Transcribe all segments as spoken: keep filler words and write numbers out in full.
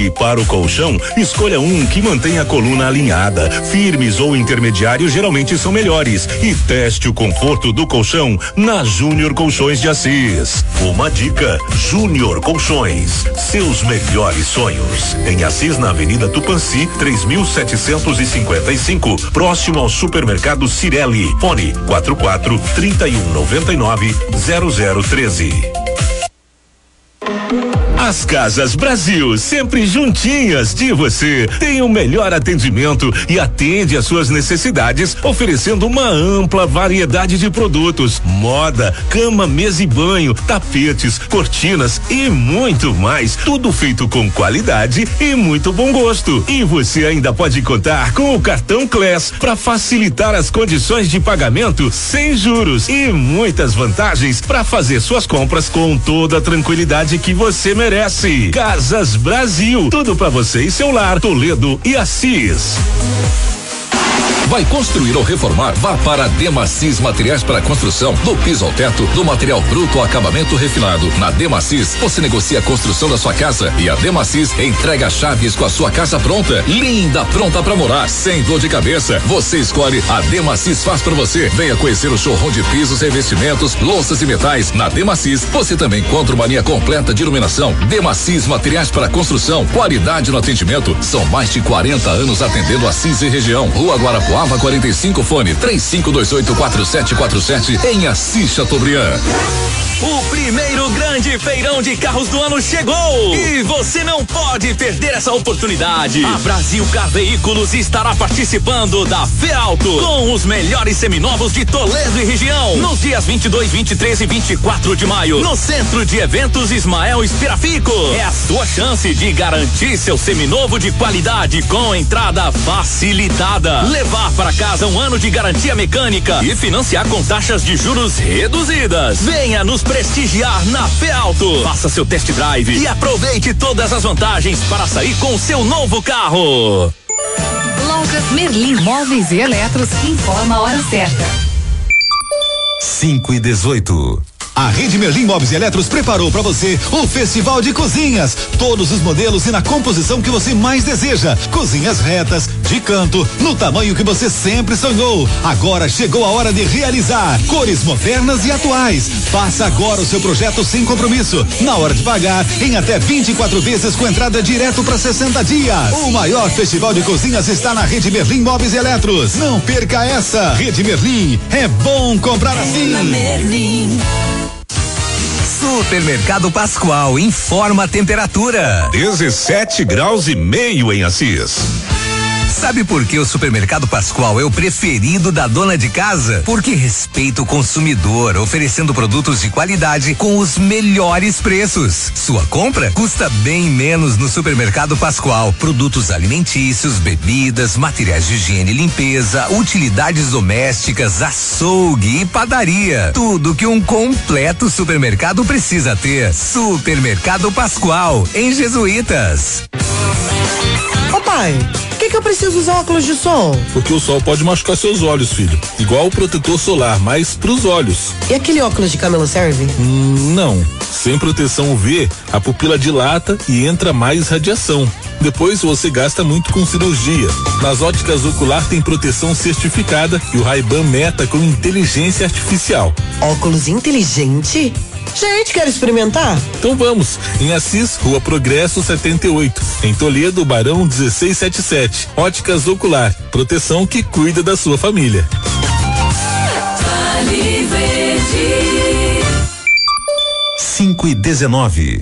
E para o colchão, escolha um que mantenha a coluna alinhada. Firmes ou intermediários geralmente são melhores. E teste o conforto do colchão na Júnior Colchões de Assis. Uma dica: Júnior Colchões, seus melhores sonhos. Em Assis, na Avenida Tupanci, três mil setecentos e cinquenta e cinco, próximo ao supermercado Cirelli. Fone quatro quatro, trinta e um, noventa e nove, zero zero treze. As Casas Brasil, sempre juntinhas de você, tem o melhor atendimento e atende às suas necessidades, oferecendo uma ampla variedade de produtos, moda, cama, mesa e banho, tapetes, cortinas e muito mais, tudo feito com qualidade e muito bom gosto. E você ainda pode contar com o cartão Class para facilitar as condições de pagamento sem juros e muitas vantagens para fazer suas compras com toda a tranquilidade que você merece. Casas Brasil, tudo pra você e seu lar. Toledo e Assis. Vai construir ou reformar? Vá para a Demacis Materiais para Construção, do piso ao teto, do material bruto ao acabamento refinado. Na Demacis, você negocia a construção da sua casa e a Demacis entrega chaves com a sua casa pronta, linda, pronta para morar, sem dor de cabeça. Você escolhe, a Demacis faz para você. Venha conhecer o showroom de pisos, revestimentos, louças e metais. Na Demacis, você também encontra uma linha completa de iluminação. Demacis Materiais para Construção, qualidade no atendimento. São mais de quarenta anos atendendo Assis e região. Rua Guarapuava quarenta e cinco, fone três cinco dois oito quatro sete quatro sete, em Assis Chateaubriand. O primeiro grande feirão de carros do ano chegou e você não pode perder essa oportunidade. A Brasil Car Veículos estará participando da Feauto com os melhores seminovos de Toledo e região nos dias vinte e dois, vinte e três e vinte e quatro de maio no Centro de Eventos Ismael Espirafico. É a sua chance de garantir seu seminovo de qualidade com entrada facilitada, levar para casa um ano de garantia mecânica e financiar com taxas de juros reduzidas. Venha nos prestigiar na Feauto. Faça seu test drive e aproveite todas as vantagens para sair com o seu novo carro. Lojas Merlin Móveis e Eletros informa a hora certa. cinco e dezoito. A Rede Merlin Móveis e Eletros preparou para você o Festival de Cozinhas. Todos os modelos e na composição que você mais deseja. Cozinhas retas, de canto, no tamanho que você sempre sonhou. Agora chegou a hora de realizar. Cores modernas e atuais. Faça agora o seu projeto sem compromisso. Na hora de pagar, em até vinte e quatro vezes com entrada direto para sessenta dias. O maior festival de cozinhas está na Rede Merlin Móveis e Eletros. Não perca essa. Rede Merlin, é bom comprar assim. Merlin. Supermercado Pascoal informa a temperatura. dezessete graus e meio em Assis. Sabe por que o Supermercado Pascoal é o preferido da dona de casa? Porque respeita o consumidor, oferecendo produtos de qualidade com os melhores preços. Sua compra custa bem menos no Supermercado Pascoal. Produtos alimentícios, bebidas, materiais de higiene e limpeza, utilidades domésticas, açougue e padaria. Tudo que um completo supermercado precisa ter. Supermercado Pascoal, em Jesuítas. Ô pai, por que que eu preciso usar óculos de sol? Porque o sol pode machucar seus olhos, filho. Igual o protetor solar, mas pros olhos. E aquele óculos de camelo serve? Hum, não. Sem proteção U V, a pupila dilata e entra mais radiação. Depois você gasta muito com cirurgia. Nas óticas Ocular tem proteção certificada e o Ray-Ban Meta com inteligência artificial. Óculos inteligente? Gente, quer experimentar? Então vamos, em Assis, Rua Progresso setenta e oito, em Toledo, Barão dezesseis setenta e sete. Óticas Ocular, proteção que cuida da sua família. Vale Verde. cinco e dezenove.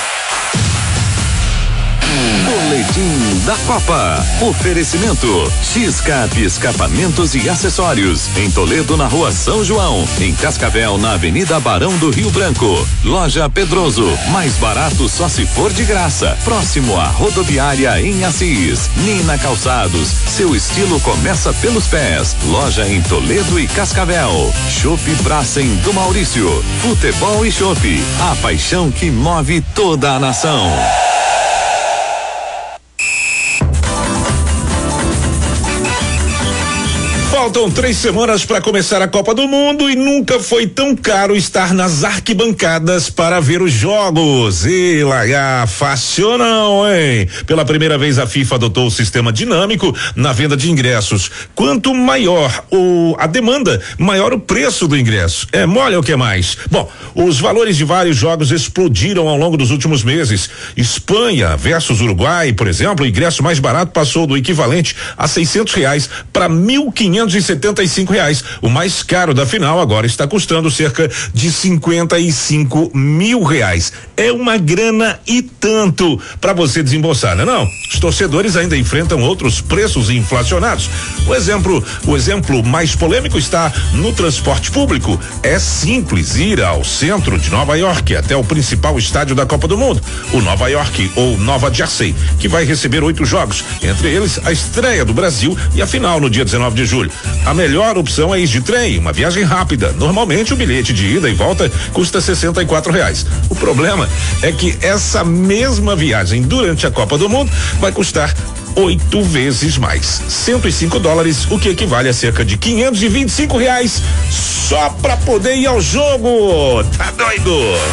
Boletim da Copa. Oferecimento X-Cap Escapamentos e Acessórios. Em Toledo, na Rua São João. Em Cascavel, na Avenida Barão do Rio Branco. Loja Pedroso. Mais barato só se for de graça. Próximo à rodoviária em Assis. Nina Calçados. Seu estilo começa pelos pés. Loja em Toledo e Cascavel. Chopp Bracem do Maurício. Futebol e Chopp. A paixão que move toda a nação. Faltam três semanas para começar a Copa do Mundo e nunca foi tão caro estar nas arquibancadas para ver os jogos. E lá, fácil não, hein? Pela primeira vez a FIFA adotou o sistema dinâmico na venda de ingressos. Quanto maior o, a demanda, maior o preço do ingresso. É mole ou que mais? Bom, os valores de vários jogos explodiram ao longo dos últimos meses. Espanha versus Uruguai, por exemplo, o ingresso mais barato passou do equivalente a seiscentos reais para mil quinhentos e setenta e cinco reais. O mais caro da final agora está custando cerca de cinquenta e cinco mil reais. É uma grana e tanto para você desembolsar, não é não? Os torcedores ainda enfrentam outros preços inflacionados. O exemplo, o exemplo mais polêmico está no transporte público. É simples ir ao centro de Nova York até o principal estádio da Copa do Mundo, o Nova York ou Nova Jersey, que vai receber oito jogos, entre eles a estreia do Brasil e a final no dia dezenove de julho. A melhor opção é ir de trem, uma viagem rápida. Normalmente o bilhete de ida e volta custa sessenta e quatro reais. O problema é que essa mesma viagem durante a Copa do Mundo vai custar oito vezes mais, cento e cinco dólares, o que equivale a cerca de quinhentos e vinte e cinco reais só pra poder ir ao jogo. Tá doido?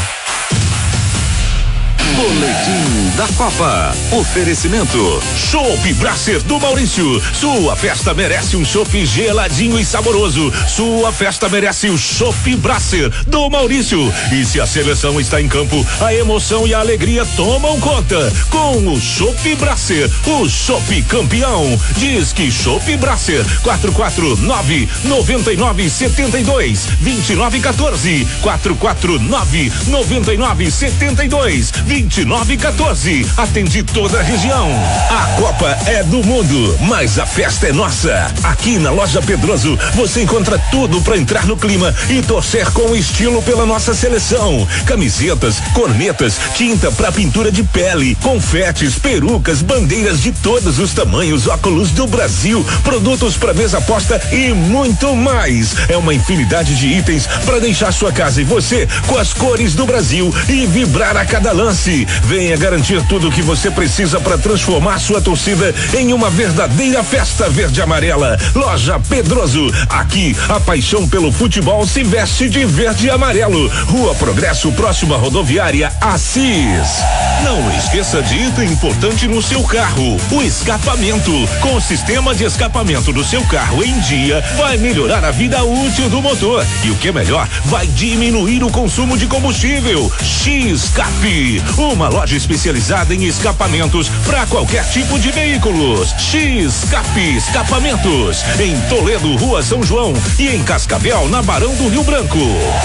Boletim da Copa. Oferecimento Chopp Brasser do Maurício. Sua festa merece um chopp geladinho e saboroso. Sua festa merece o Chopp Brasser do Maurício. E se a seleção está em campo, a emoção e a alegria tomam conta. Com o Chopp Brasser, o chopp campeão. Diz que Chopp Brasser quatro quatro nove nove nove sete dois dois nove um quatro quatro quatro nove nove nove sete dois dois nove um quatro. Atende toda a região. A Copa é do mundo, mas a festa é nossa. Aqui na Loja Pedroso você encontra tudo para entrar no clima e torcer com estilo pela nossa seleção. Camisetas, cornetas, tinta para pintura de pele, confetes, perucas, bandeiras de todos os tamanhos, óculos do Brasil, produtos para mesa posta e muito mais. É uma infinidade de itens para deixar sua casa e você com as cores do Brasil e vibrar a cada lance. Venha garantir tudo o que você precisa para transformar sua torcida em uma verdadeira festa verde e amarela. Loja Pedroso. Aqui a paixão pelo futebol se veste de verde e amarelo. Rua Progresso, próxima rodoviária Assis. Não esqueça de item importante no seu carro: o escapamento. Com o sistema de escapamento do seu carro em dia, vai melhorar a vida útil do motor. E o que é melhor, vai diminuir o consumo de combustível. X-Cap, uma loja especializada em escapamentos para qualquer tipo de veículos. X-Cap Escapamentos, em Toledo, Rua São João, e em Cascavel, na Barão do Rio Branco.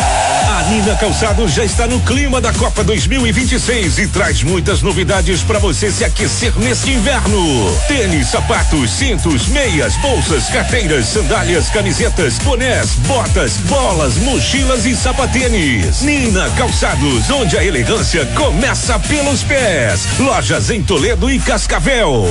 A Nina Calçados já está no clima da Copa dois mil e vinte e seis e traz muitas novidades para você se aquecer neste inverno. Tênis, sapatos, cintos, meias, bolsas, carteiras, sandálias, camisetas, bonés, botas, bolas, mochilas e sapatênis. Nina Calçados, onde a elegância começa pelos pés. Lojas em Toledo e Cascavel.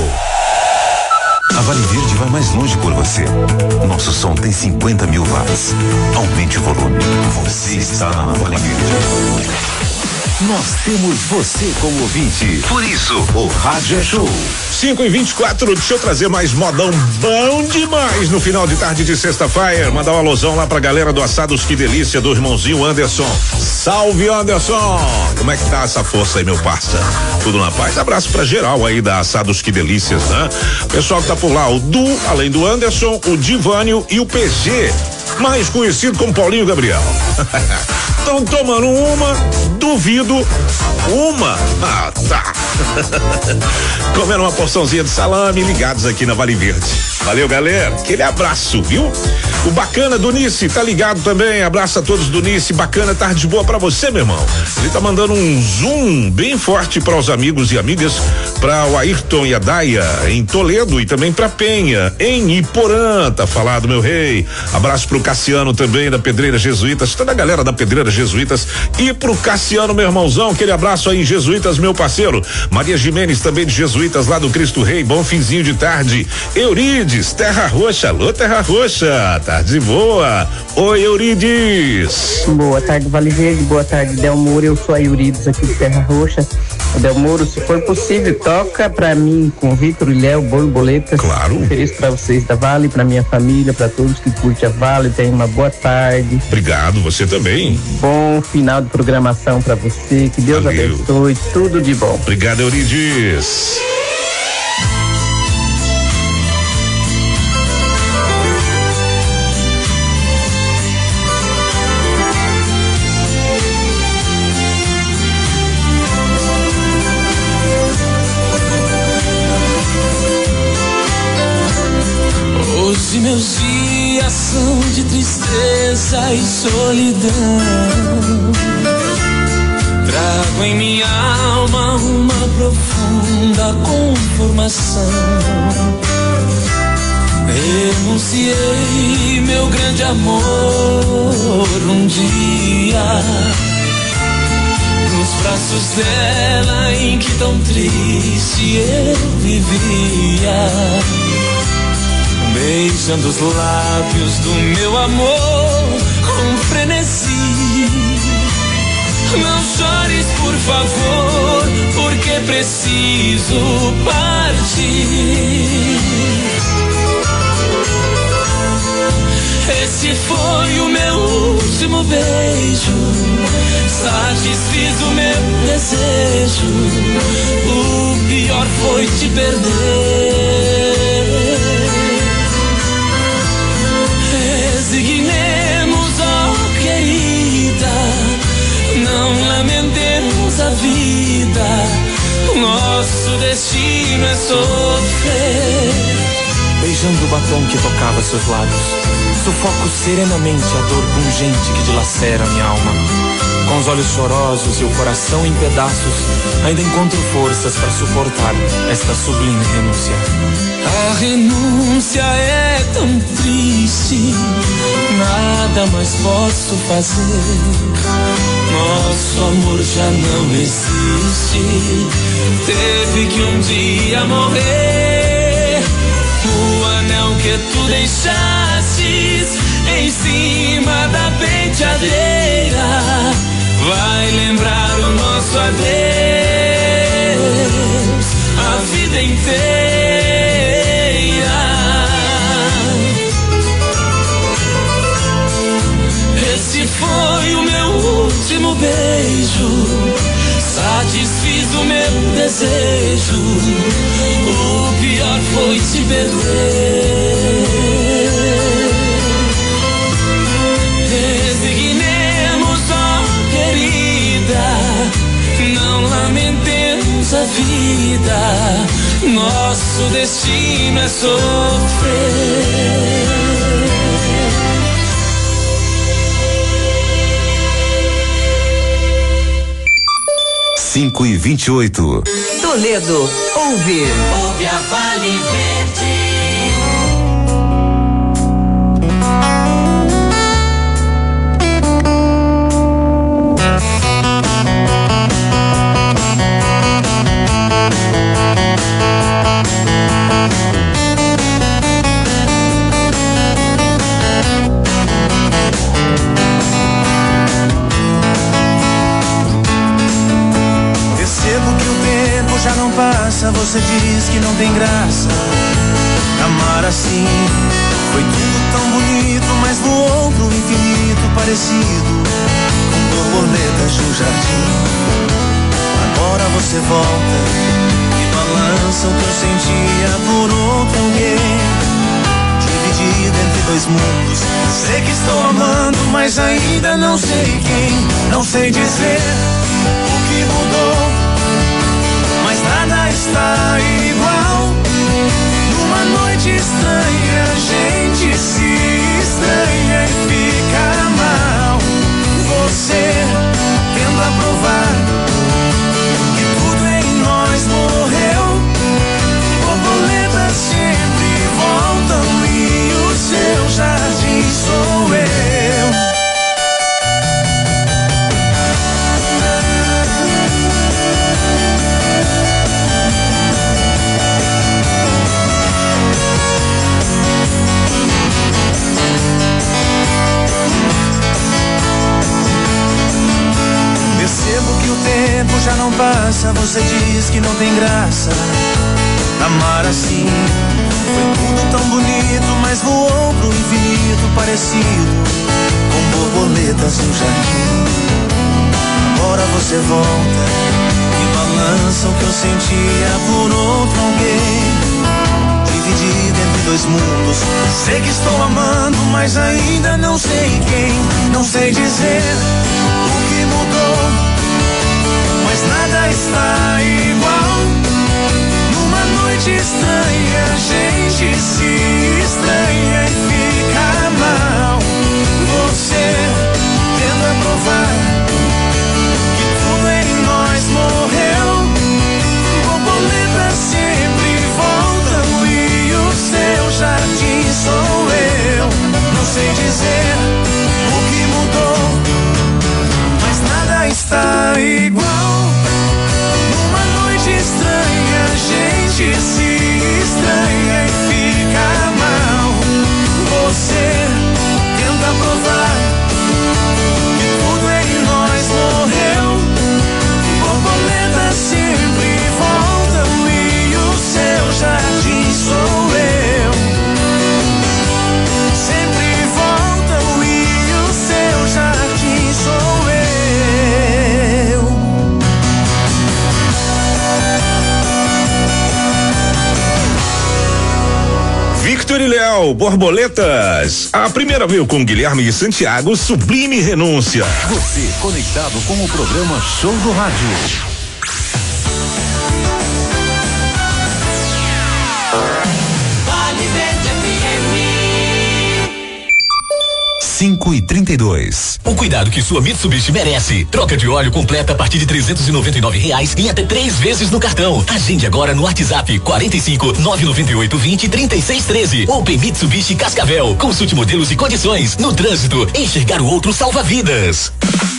A Vale Verde vai mais longe por você. Nosso som tem cinquenta mil watts. Aumente o volume. Você está na Vale Verde. Nós temos você como ouvinte. Por isso, o Rádio é Show. cinco e vinte e quatro, deixa eu trazer mais modão bom demais no final de tarde de sexta-feira. Mandar uma alusão lá pra galera do Assados Que Delícia, do irmãozinho Anderson. Salve, Anderson! Como é que tá essa força aí, meu parça? Tudo na paz? Abraço pra geral aí da Assados Que Delícias, né? Pessoal que tá por lá, o Du, além do Anderson, o Divânio e o P G, mais conhecido como Paulinho Gabriel. Estão tomando uma, duvido, uma. Ah, tá. Comendo uma porçãozinha de salame, ligados aqui na Vale Verde. Valeu, galera. Aquele abraço, viu? O Bacana do Nice tá ligado também. Abraço a todos do Nice. Bacana, tarde boa pra você, meu irmão. Ele tá mandando um zoom bem forte para os amigos e amigas, pra o Ayrton e a Daia em Toledo e também pra Penha em Iporã. Tá falado, meu rei. Abraço pro Cassiano também da Pedreira Jesuítas. Toda a galera da Pedreira Jesuítas Jesuítas e pro Cassiano, meu irmãozão, aquele abraço aí, Jesuítas, meu parceiro. Maria Jimenez, também de Jesuítas, lá do Cristo Rei, bom finzinho de tarde. Eurides, Terra Roxa, alô Terra Roxa, tarde boa. Oi, Eurides. Boa tarde, Vale Verde, boa tarde, Delmoro, eu sou a Eurides aqui de Terra Roxa. Delmoro, se for possível, toca pra mim com Vitor e Léo, Borboletas. Claro. Feliz pra vocês da Vale, pra minha família, pra todos que curtem a Vale, tenham uma boa tarde. Obrigado, você também. Bom final de programação pra você, que Deus Valeu. abençoe, tudo de bom. Obrigado, Eurides. Hoje meus dias são de tristeza e solidão. Trago em minha alma uma profunda conformação. Renunciei meu grande amor um dia nos braços dela em que tão triste eu vivia. Beijando os lábios do meu amor com frenesi. Não chores, por favor, porque preciso partir. Esse foi o meu último beijo, satisfiz o meu desejo. O pior foi te perder. Resignemos, ó querida, não lamentemos a vida. Nosso destino é sofrer. Beijando o batom que tocava seus lábios, sufoco serenamente a dor pungente que dilacera minha alma. Com os olhos chorosos e o coração em pedaços, ainda encontro forças para suportar esta sublime renúncia. A renúncia é tão triste, nada mais posso fazer. Nosso amor já não existe, teve que um dia morrer. O anel que tu deixastes em cima da penteadeira vai lembrar o nosso adeus a vida inteira. Esse foi o meu último beijo, satisfiz o meu desejo. O pior foi te perder. Resignemos, ó querida, não lamentemos a vida. Nosso destino é sofrer. Cinco e vinte e oito. Toledo, ouve. Ouve a Vale Verde. Já não passa, você diz que não tem graça. Amar assim foi tudo tão bonito, mas no outro infinito parecido com borboletas no jardim. Agora você volta e balança o que eu sentia por outro alguém, dividido entre dois mundos. Sei que estou amando, mas ainda não sei quem. Não sei dizer o que mudou, mas nada está igual. Numa noite estranha, a gente se estranha e fica mal. Você tenta provar que tudo em nós morreu. Borboletas sempre voltam e o seu jardim sou eu. criança você diz que não tem graça. Amar assim foi tudo tão bonito, mas voou pro infinito parecido com borboletas no jardim. Agora você volta e balança o que eu sentia por outro alguém, dividido entre dois mundos. Sei que estou amando, mas ainda não sei quem. Não sei dizer o que mudou, mas nada está igual. Numa noite estranha, a gente se estranha e fica mal. Você tenta provar que tudo em nós morreu. Borboletas sempre voltam e o seu jardim sou eu. Não sei dizer o que mudou, mas nada está igual. Numa noite estranha, a gente se estranha e fica mal. Você tenta provar que tudo em nós morreu. Borboletas sempre voltam e o seu jardim sou eu. Sempre voltam e o seu jardim sou eu. Victor e Léo, Borboletas. A primeira veio com Guilherme e Santiago, Sublime Renúncia. Você conectado com o programa Show do Rádio. cinco e trinta e dois. O cuidado que sua Mitsubishi merece. Troca de óleo completa a partir de trezentos e noventa e nove reais em até três vezes no cartão. Agende agora no WhatsApp quarenta e cinco, nove nove oito, vinte, trinta e seis treze. Open Mitsubishi Cascavel. Consulte modelos e condições. No trânsito, enxergar o outro salva vidas.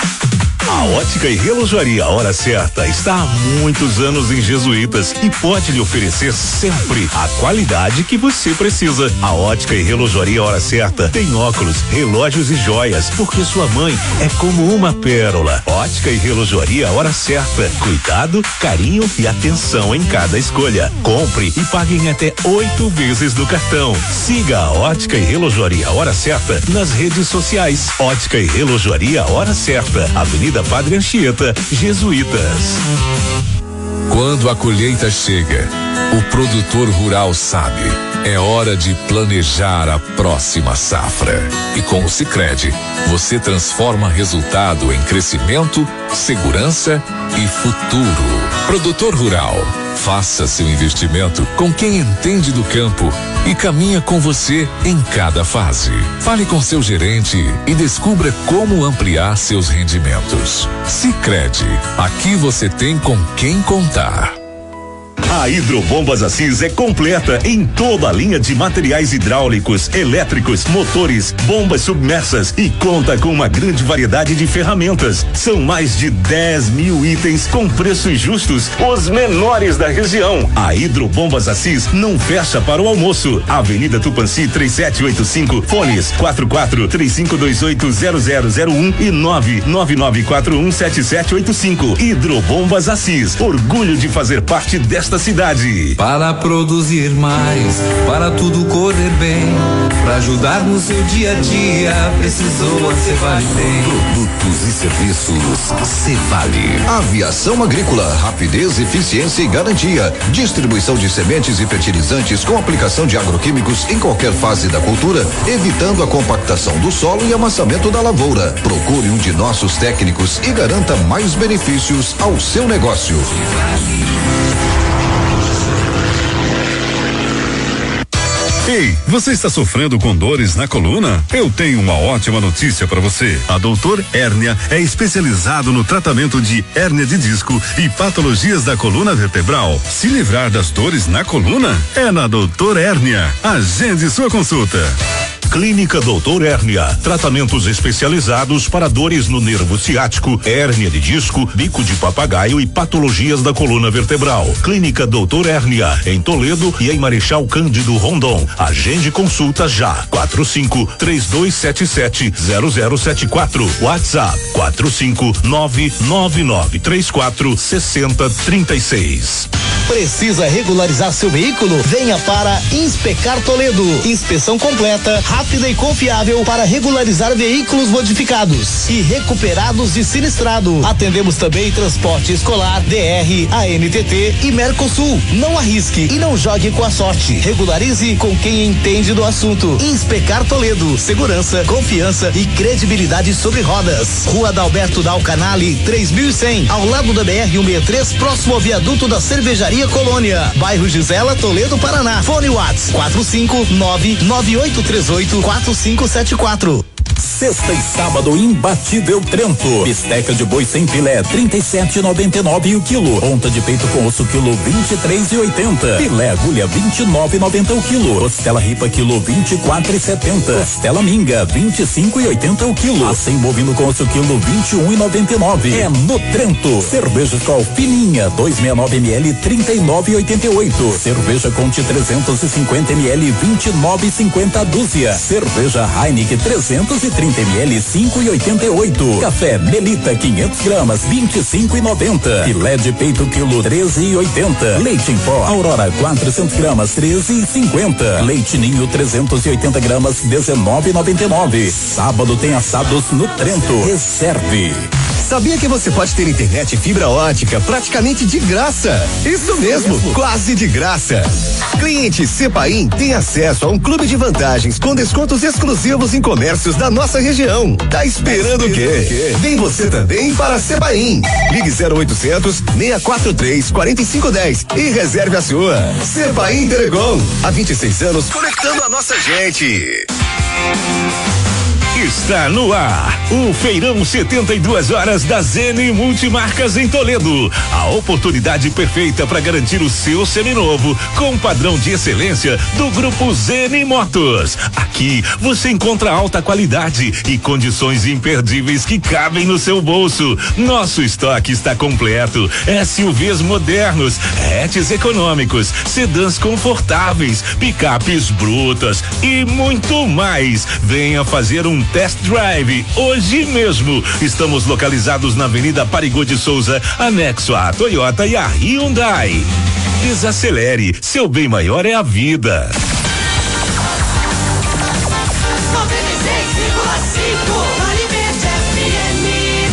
A Ótica e Relojaria Hora Certa está há muitos anos em Jesuítas e pode lhe oferecer sempre a qualidade que você precisa. A Ótica e Relojaria Hora Certa tem óculos, relógios e joias, porque sua mãe é como uma pérola. Ótica e Relojaria Hora Certa. Cuidado, carinho e atenção em cada escolha. Compre e pague em até oito vezes no cartão. Siga a Ótica e Relojaria Hora Certa nas redes sociais. Ótica e Relojaria Hora Certa. Avenida Padre Anchieta, Jesuítas. Quando a colheita chega, o produtor rural sabe, é hora de planejar a próxima safra. E com o Sicredi, você transforma resultado em crescimento, segurança e futuro. Produtor rural, faça seu investimento com quem entende do campo e caminha com você em cada fase. Fale com seu gerente e descubra como ampliar seus rendimentos. Sicredi, aqui você tem com quem contar. A Hidrobombas Assis é completa em toda a linha de materiais hidráulicos, elétricos, motores, bombas submersas e conta com uma grande variedade de ferramentas. São mais de dez mil itens com preços justos, os menores da região. A Hidrobombas Assis não fecha para o almoço. Avenida Tupanci três sete oito cinco, fones quatro quatro três cinco dois oito zero zero zero um e nove nove nove quatro um sete sete oito cinco. Hidrobombas Assis, orgulho de fazer parte desta cidade. Para produzir mais, para tudo correr bem, para ajudar no seu dia a dia, precisou a Cevale tem. Produtos e serviços Cevale. Aviação agrícola, rapidez, eficiência e garantia. Distribuição de sementes e fertilizantes com aplicação de agroquímicos em qualquer fase da cultura, evitando a compactação do solo e amassamento da lavoura. Procure um de nossos técnicos e garanta mais benefícios ao seu negócio. Ei, você está sofrendo com dores na coluna? Eu tenho uma ótima notícia para você. A Doutor Hérnia é especializado no tratamento de hérnia de disco e patologias da coluna vertebral. Se livrar das dores na coluna é na Doutor Hérnia. Agende sua consulta. Clínica Doutor Hérnia, tratamentos especializados para dores no nervo ciático, hérnia de disco, bico de papagaio e patologias da coluna vertebral. Clínica Doutor Hérnia, em Toledo e em Marechal Cândido Rondon. Agende consulta já. quatro cinco três dois sete sete zero zero sete quatro. WhatsApp quatro cinco nove nove nove três quatro seis zero três seis. Precisa regularizar seu veículo? Venha para Inspecar Toledo. Inspeção completa, rápida e confiável para regularizar veículos modificados e recuperados de sinistrado. Atendemos também transporte escolar, D R, A N T T e Mercosul. Não arrisque e não jogue com a sorte. Regularize com quem entende do assunto. Inspecar Toledo. Segurança, confiança e credibilidade sobre rodas. Rua Dalberto Dal Canale, três mil e cem, ao lado da B R cento e sessenta e três, próximo ao viaduto da Cervejaria Colônia, bairro Gisela, Toledo, Paraná. Fone WhatsApp quatro cinco nove nove oito três oito quatro cinco sete quatro. Sexta e sábado imbatível Trento. Bisteca de boi sem filé trinta e sete e noventa e nove o quilo. Ponta de peito com osso quilo vinte e três e oitenta. Filé agulha vinte e nove e noventa o quilo. Costela ripa quilo vinte e quatro e setenta. Costela minga vinte e cinco e oitenta o quilo. Acém bovino com osso quilo vinte e um e noventa e nove. É no Trento. Cerveja Skol fininha duzentos e sessenta e nove mililitros trinta e nove e oitenta e oito. Cerveja Conte trezentos e cinquenta mililitros vinte e nove e cinquenta a dúzia. Cerveja Heineken trezentos e trinta mililitros cinco e oitenta e oito. Café Melita quinhentos gramas vinte e cinco e noventa. Filé de peito quilo treze e oitenta. Leite em pó Aurora quatrocentos gramas treze e cinquenta. Leite Ninho trezentos e oitenta gramas dezenove e noventa e nove. Sábado tem assados no Trento. Reserve. Sabia que você pode ter internet e fibra ótica praticamente de graça? Isso mesmo, quase de graça. Cliente Cepaim tem acesso a um clube de vantagens com descontos exclusivos em comércios da nossa região. Tá esperando o quê? Vem você também para Cepaim. Ligue zero oitocentos, seis quatro três, quatro cinco um zero e reserve a sua. Cepaim Telecom, há vinte e seis anos conectando a nossa gente. Está no ar o Feirão setenta e duas horas da Zene Multimarcas em Toledo. A oportunidade perfeita para garantir o seu seminovo com padrão de excelência do Grupo Zene Motos. Aqui você encontra alta qualidade e condições imperdíveis que cabem no seu bolso. Nosso estoque está completo. S U Vs modernos, hatches econômicos, sedãs confortáveis, picapes brutas e muito mais. Venha fazer um test drive hoje mesmo. Estamos localizados na Avenida Parigô de Souza, anexo à Toyota e à Hyundai. Desacelere, seu bem maior é a vida. noventa e seis vírgula cinco F M.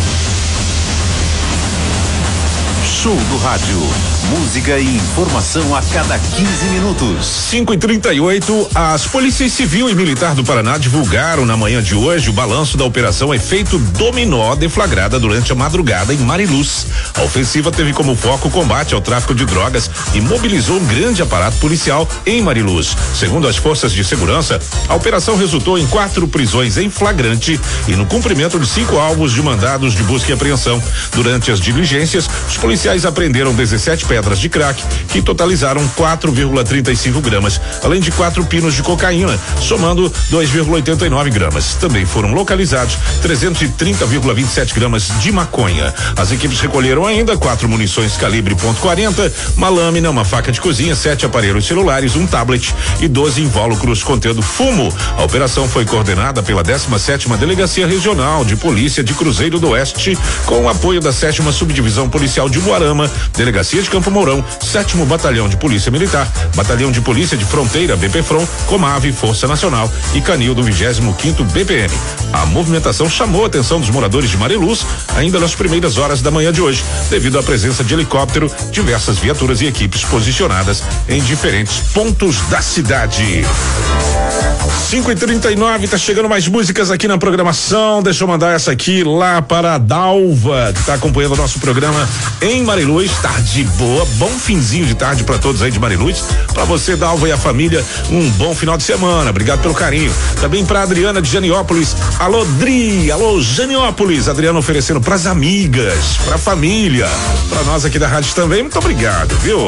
Show do rádio. Música e informação a cada quinze minutos. cinco e trinta e oito, as polícias civil e militar do Paraná divulgaram na manhã de hoje o balanço da operação Efeito Dominó, deflagrada durante a madrugada em Mariluz. A ofensiva teve como foco o combate ao tráfico de drogas e mobilizou um grande aparato policial em Mariluz. Segundo as forças de segurança, a operação resultou em quatro prisões em flagrante e no cumprimento de cinco alvos de mandados de busca e apreensão. Durante as diligências, os policiais apreenderam dezessete pedras de crack que totalizaram quatro vírgula trinta e cinco gramas, além de quatro pinos de cocaína, somando dois vírgula oitenta e nove gramas. Também foram localizados trezentos e trinta vírgula vinte e sete gramas de maconha. As equipes recolheram ainda quatro munições calibre ponto quarenta, uma lâmina, uma faca de cozinha, sete aparelhos celulares, um tablet e doze invólucros contendo fumo. A operação foi coordenada pela décima sétima Delegacia Regional de Polícia de Cruzeiro do Oeste, com o apoio da sétima Subdivisão Policial de Moarama, Delegacia de Campo Mourão, sétimo Batalhão de Polícia Militar, Batalhão de Polícia de Fronteira, B P Fron, Comave, Força Nacional e Canil do vigésimo quinto B P M. A movimentação chamou a atenção dos moradores de Mariluz ainda nas primeiras horas da manhã de hoje, devido à presença de helicóptero, diversas viaturas e equipes posicionadas em diferentes pontos da cidade. cinco e trinta e nove, tá chegando mais músicas aqui na programação. Deixa eu mandar essa aqui lá para a Dalva, que tá acompanhando o nosso programa em Mariluz. Tarde boa, bom finzinho de tarde para todos aí de Mariluz. Para você, Dalva, e a família, um bom final de semana. Obrigado pelo carinho. Também para Adriana de Janiópolis. Alô, Dri, alô, Janiópolis. Adriana oferecendo pras amigas, pra família, para nós aqui da rádio também. Muito obrigado, viu?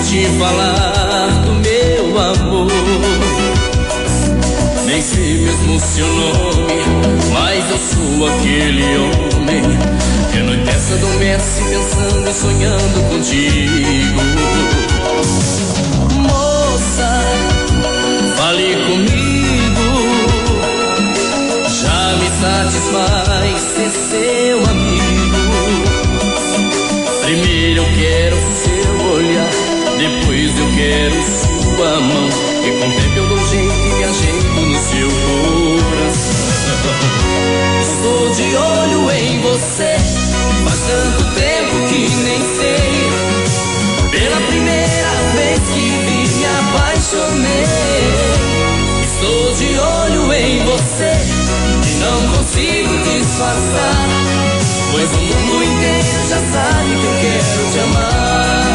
te falar do meu amor. Nem sei mesmo seu nome, mas eu sou aquele homem que a noite essa adormece pensando e sonhando contigo. Moça, fale comigo, já me satisfaz ser seu amigo. Primeiro eu quero seu olhar, depois eu quero sua mão, que com o tempo eu dou jeito e me ajeito no seu coração. Estou de olho em você, faz tanto tempo que nem sei. Pela primeira vez que vi me apaixonei. Estou de olho em você e não consigo disfarçar, pois o mundo inteiro já sabe que eu quero te amar.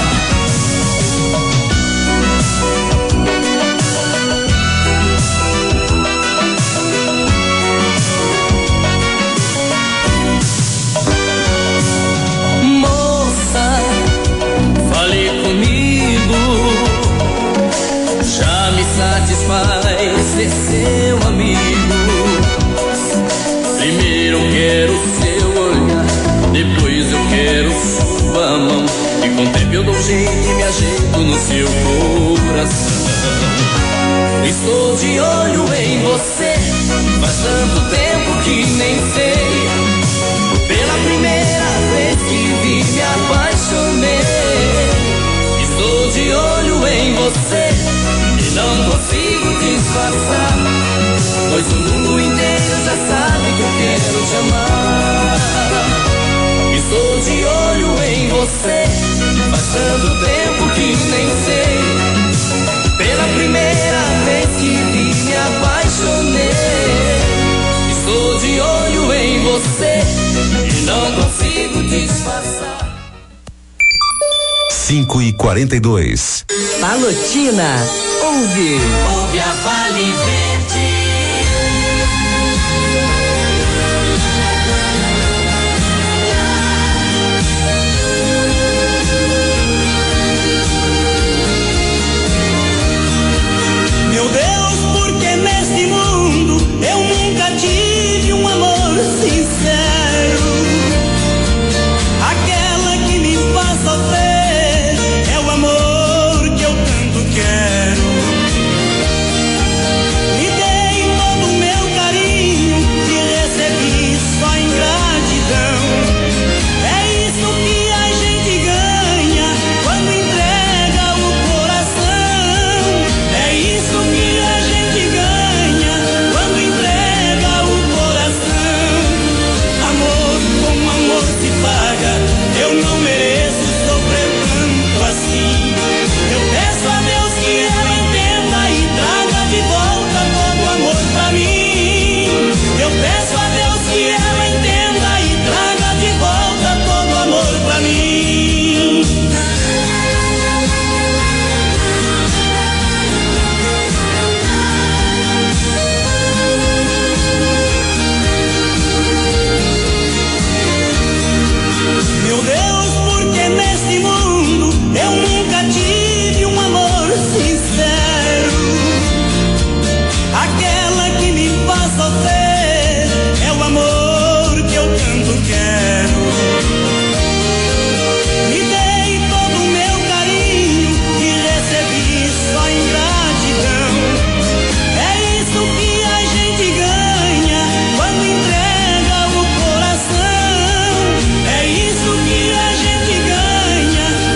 Moça, fale comigo, já me satisfaz ser seu amigo. Primeiro eu quero seu olhar, depois eu quero sua mão, e com o tempo eu dou jeito e me ajeito no seu coração. Estou de olho em você, faz tanto tempo que nem sei. Pela primeira vez que vi me apaixonei. Estou de olho em você e não consigo disfarçar, pois o mundo inteiro já sabe que eu quero te amar. Estou de olho em você, faz tanto tempo que nem sei. Pela primeira vez que vi me apaixonei. Estou de olho em você e não consigo disfarçar. cinco e quarenta e dois. Palotina, ouve. Ouve a Vale Verde. Meu Deus, porque neste mundo eu nunca tive um amor sincero. Aquela que me faz sofrer é o amor que eu tanto quero. Me dei todo o meu carinho e recebi só ingratidão. É isso que a gente ganha quando entrega o coração. É isso que a gente ganha quando entrega o coração. Amor com amor se paga, eu não mereço sofrer tanto assim. Eu peço a Deus que ela entenda e traga de volta todo o amor pra mim. Eu peço a Deus que ela entenda e traga de volta todo o amor pra mim. Meu Deus, porque neste mundo eu nunca tive um amor sincero. Aquela que me faz sofrer é o amor que eu tanto quero. Me dei todo o meu carinho e recebi só ingratidão. É isso que a gente ganha quando entrega o coração. É isso que a gente ganha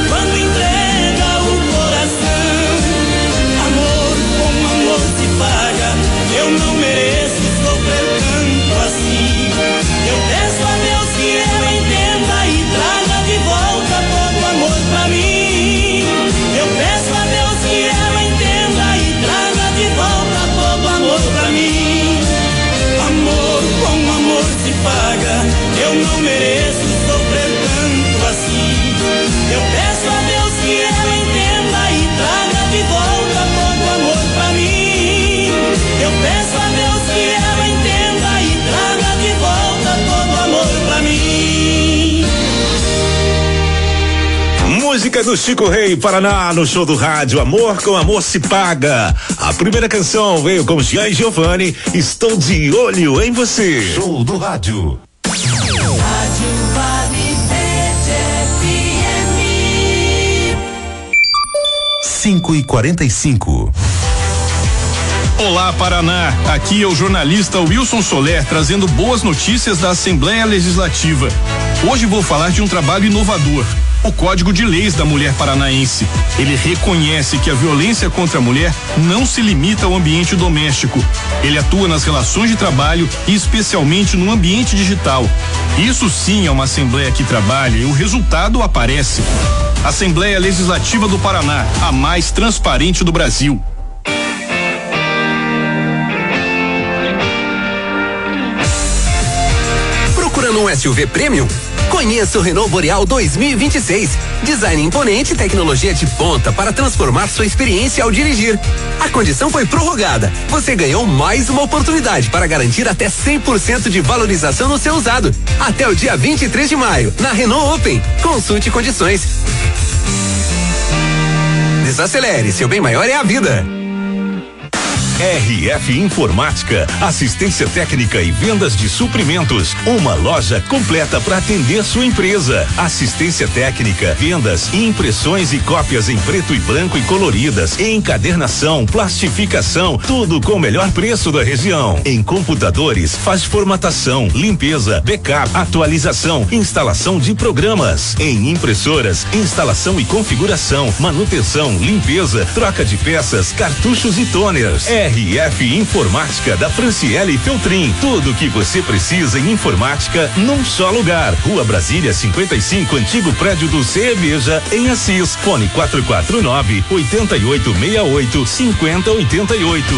música do Chico Rei Paraná no show do rádio Amor com Amor se Paga. A primeira canção veio com Jean e Giovanni, Estou de Olho em Você. Show do rádio. Cinco e quarenta e cinco. Olá, Paraná. Aqui é o jornalista Wilson Soler trazendo boas notícias da Assembleia Legislativa. Hoje vou falar de um trabalho inovador, o Código de Leis da Mulher Paranaense. Ele reconhece que a violência contra a mulher não se limita ao ambiente doméstico. Ele atua nas relações de trabalho e especialmente no ambiente digital. Isso sim é uma Assembleia que trabalha e o resultado aparece. Assembleia Legislativa do Paraná, a mais transparente do Brasil. Procurando um S U V Premium? Conheça o Renault Boreal dois mil e vinte e seis. Design imponente e tecnologia de ponta para transformar sua experiência ao dirigir. A condição foi prorrogada. Você ganhou mais uma oportunidade para garantir até cem por cento de valorização no seu usado. Até o dia vinte e três de maio, na Renault Open. Consulte condições. Desacelere, seu bem maior é a vida. R F Informática, assistência técnica e vendas de suprimentos. Uma loja completa para atender sua empresa. Assistência técnica, vendas, impressões e cópias em preto e branco e coloridas, encadernação, plastificação, tudo com o melhor preço da região. Em computadores, faz formatação, limpeza, backup, atualização, instalação de programas. Em impressoras, instalação e configuração, manutenção, limpeza, troca de peças, cartuchos e toners. R F Informática da Franciele Feltrin. Tudo o que você precisa em informática num só lugar. Rua Brasília cinquenta e cinco, antigo prédio do Cerveja, em Assis. Fone quatro quatro nove, oito oito seis oito, cinco zero oito oito.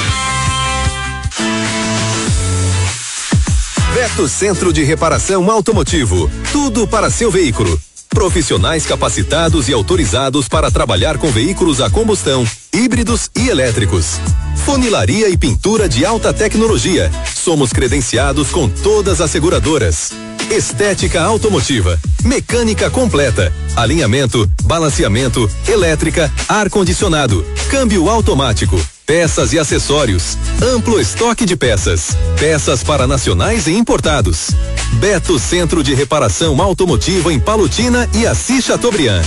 Beto Centro de Reparação Automotivo. Tudo para seu veículo. Profissionais capacitados e autorizados para trabalhar com veículos a combustão, híbridos e elétricos. Funilaria e pintura de alta tecnologia. Somos credenciados com todas as seguradoras. Estética automotiva, mecânica completa, alinhamento, balanceamento, elétrica, ar-condicionado, câmbio automático, peças e acessórios, amplo estoque de peças, peças para nacionais e importados. Beto Centro de Reparação Automotiva em Palotina e Assis Chateaubriand.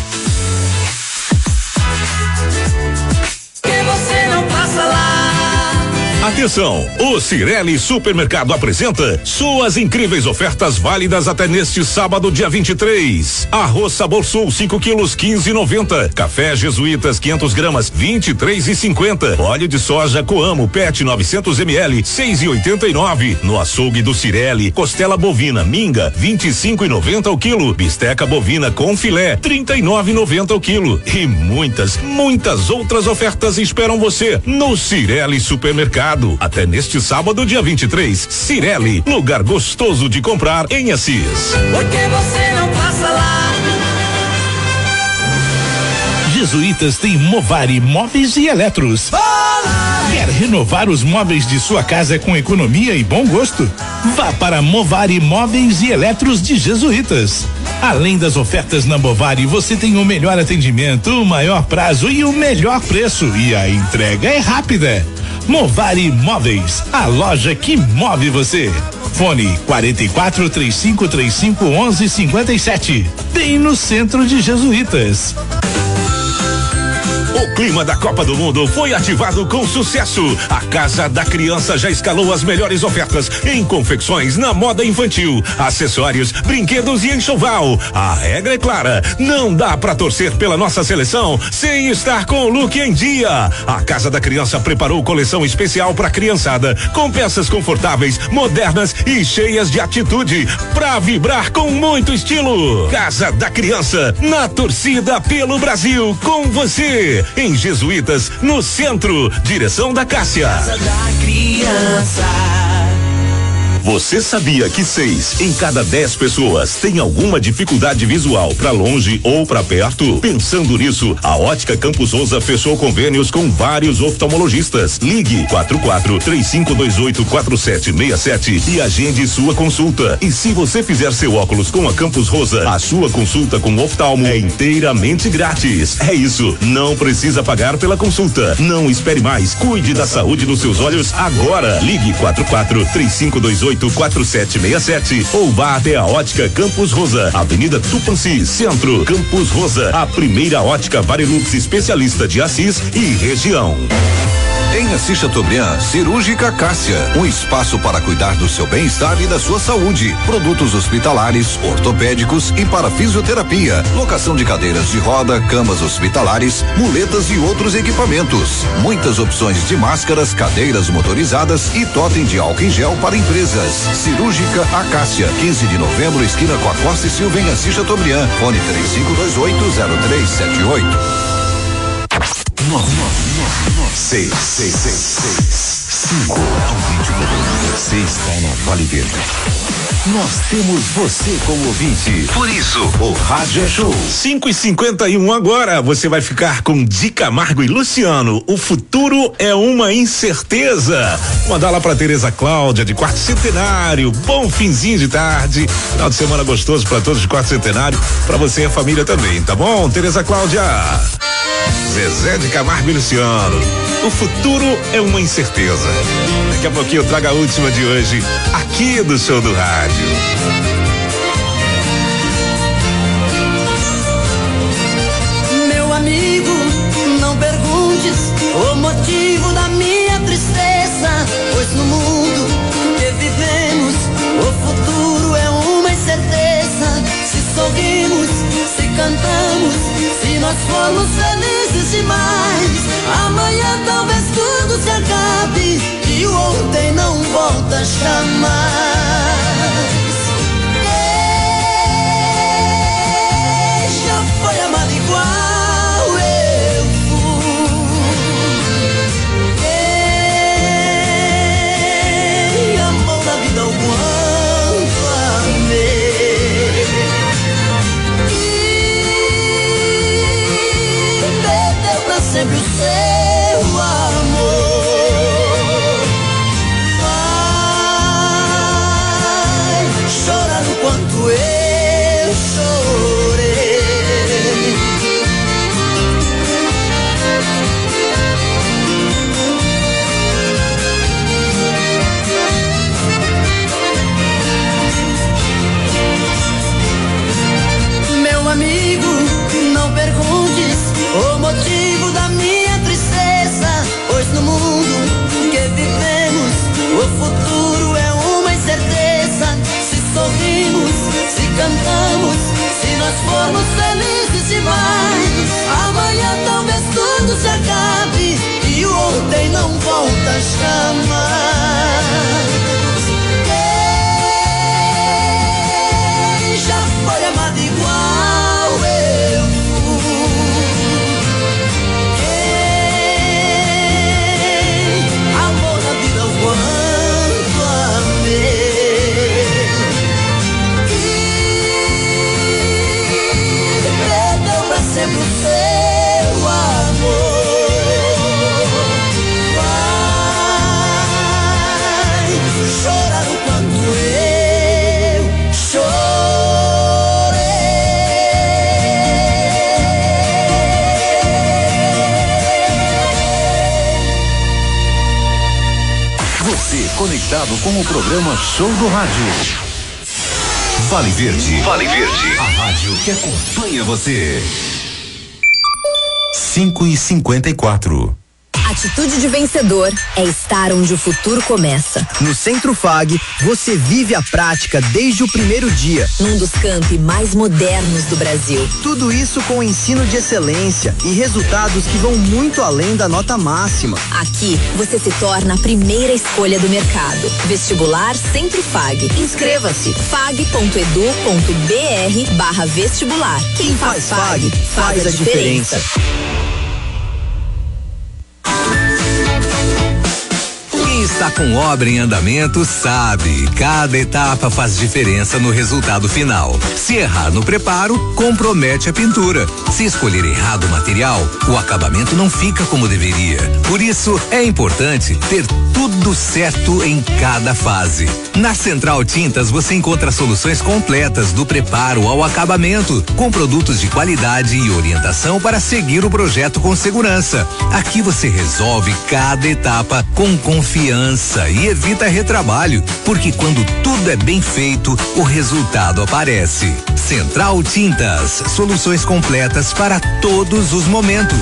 Atenção, o Cirelli Supermercado apresenta suas incríveis ofertas válidas até neste sábado, dia vinte e três. Arroz Sabor Sul, cinco quilos, quinze e noventa. Café Jesuítas, quinhentas gramas, vinte e três e cinquenta. Óleo de soja Coamo Pet novecentos mililitros, seis e oitenta e nove. No açougue do Cirelli, costela bovina Minga, vinte e cinco e noventa o quilo. Bisteca bovina com filé, trinta e nove e noventa o quilo. E muitas, muitas outras ofertas esperam você no Cirelli Supermercado. Até neste sábado, dia vinte e três, Cirelli, lugar gostoso de comprar em Assis. Por que você não passa lá? Jesuítas tem Movari Móveis e Eletros. Quer renovar os móveis de sua casa com economia e bom gosto? Vá para Movari Móveis e Eletros de Jesuítas. Além das ofertas na Movari, você tem o melhor atendimento, o maior prazo e o melhor preço. E a entrega é rápida. Movari Móveis, a loja que move você. Fone quarenta e quatro, trinta e cinco, trinta e cinco, onze, cinquenta e sete. Bem no centro de Jesuítas. O clima da Copa do Mundo foi ativado com sucesso. A Casa da Criança já escalou as melhores ofertas em confecções na moda infantil, acessórios, brinquedos e enxoval. A regra é clara, não dá pra torcer pela nossa seleção sem estar com o look em dia. A Casa da Criança preparou coleção especial pra criançada, com peças confortáveis, modernas e cheias de atitude, pra vibrar com muito estilo. Casa da Criança, na torcida pelo Brasil, com você. Em Jesuítas, no centro, direção da Cássia. Casa da Criança. Você sabia que seis em cada dez pessoas tem alguma dificuldade visual para longe ou para perto? Pensando nisso, a Ótica Campos Souza fechou convênios com vários oftalmologistas. Ligue quatro quatro três cinco dois oito quatro sete seis sete e agende sua consulta. E se você fizer seu óculos com a Campos Rosa, a sua consulta com oftalmo é inteiramente grátis. É isso, não precisa pagar pela consulta. Não espere mais, cuide da saúde dos seus olhos agora. Ligue quatro quatro três cinco dois oito quatro sete seis sete ou vá até a Ótica Campos Rosa, Avenida Tupanci, Centro. Campos Rosa, a primeira ótica Varilux especialista de Assis e região. Em Assis Chateaubriand, Cirúrgica Cássia, um espaço para cuidar do seu bem-estar e da sua saúde. Produtos hospitalares, ortopédicos e para fisioterapia. Locação de cadeiras de roda, camas hospitalares, muletas e outros equipamentos. Muitas opções de máscaras, cadeiras motorizadas e totem de álcool em gel para empresas. Cirúrgica Acácia, quinze de novembro, esquina com a Costa e Silva, em Assis Chateaubriand. Fone três cinco dois oito zero três sete oito. Nove, nove, nove, seis, seis, seis, seis, cinco. Aumente o volume. Você está na Vale Verde. Nós temos você como ouvinte. Por isso, o Rádio é Show. cinco e cinquenta e um agora. Você vai ficar com Di Camargo e Luciano. O futuro é uma incerteza. Mandar lá pra Tereza Cláudia, de quarto centenário. Bom finzinho de tarde. Final de semana gostoso pra todos de quarto centenário. Pra você e a família também, tá bom? Tereza Cláudia. Zezé de Camargo e Luciano. O futuro é uma incerteza. Daqui a pouquinho eu trago a última de hoje, aqui do Show do Rádio. Meu amigo, não perguntes o motivo da minha tristeza, pois no mundo que vivemos, o futuro é uma incerteza. Se sorrimos, se cantamos, se nós formos felizes demais, amanhã talvez tudo se acabe e o ontem não volta jamais. Quem já foi amado igual eu fui? Quem amou na vida o quanto amei? Perdeu pra sempre o seu amor. Chorar o quanto eu chorei. Meu amigo, não perguntes o motivo da minha tristeza, pois no mundo que vivemos, o futuro é uma incerteza. Sorrimos, se cantamos, se nós formos felizes demais, amanhã talvez tudo se acabe e o ontem não volta jamais. Quem já foi amado igual eu fui? Quem amou na vida o quanto amei? Sempre o seu amor. Vai chorar o quanto eu chorei. Você conectado com o programa Show do Rádio. Vale Verde. Vale Verde. A rádio que acompanha você. cinco e cinquenta e quatro. Atitude de vencedor é estar onde o futuro começa. No Centro F A G, você vive a prática desde o primeiro dia. Num dos campi mais modernos do Brasil. Tudo isso com ensino de excelência e resultados que vão muito além da nota máxima. Aqui, você se torna a primeira escolha do mercado. Vestibular Centro F A G. Inscreva-se. fag.edu.br barra vestibular. Quem, Quem faz F A G, faz, faz a, a diferença. diferença. está com obra em andamento sabe, cada etapa faz diferença no resultado final. Se errar no preparo, compromete a pintura. Se escolher errado o material, o acabamento não fica como deveria. Por isso, é importante ter tudo certo em cada fase. Na Central Tintas você encontra soluções completas do preparo ao acabamento, com produtos de qualidade e orientação para seguir o projeto com segurança. Aqui você resolve cada etapa com confiança e evita retrabalho, porque quando tudo é bem feito, o resultado aparece. Central Tintas, soluções completas para todos os momentos.